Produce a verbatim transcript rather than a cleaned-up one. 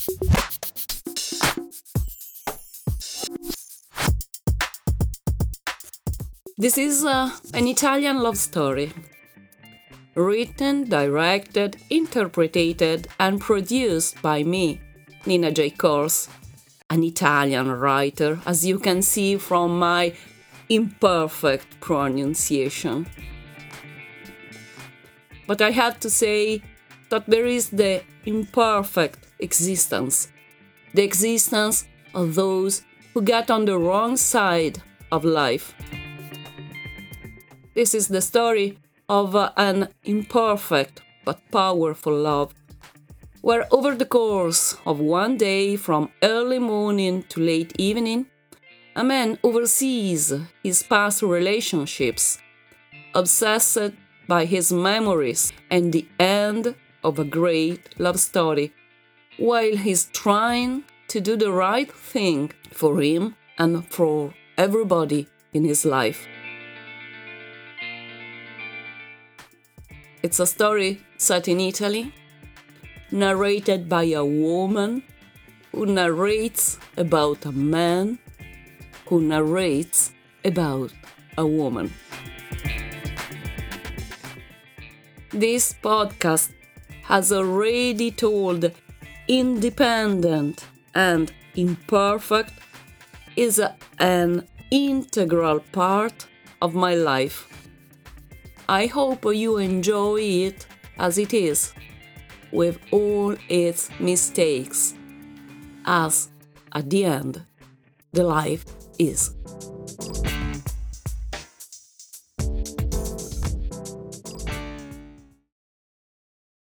This is uh, an Italian love story. Written, directed, interpreted, and produced by me, Nina J. Kors, an Italian writer, as you can see from my imperfect pronunciation. But I have to say that there is the imperfect existence, the existence of those who get on the wrong side of life. This is the story of uh, an imperfect but powerful love, where over the course of one day from early morning to late evening, a man oversees his past relationships, obsessed by his memories and the end of a great love story, while he's trying to do the right thing for him and for everybody in his life. It's a story set in Italy, narrated by a woman who narrates about a man who narrates about a woman. This podcast has already told independent and imperfect is a, an integral part of my life. I hope you enjoy it as it is, with all its mistakes, as at the end, the life is.